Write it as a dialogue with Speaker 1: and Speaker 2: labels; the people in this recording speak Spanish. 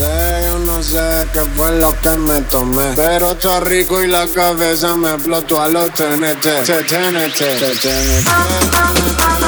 Speaker 1: Yo no sé qué fue lo que me tomé, pero está rico y la cabeza me explotó a los TNT. TNT.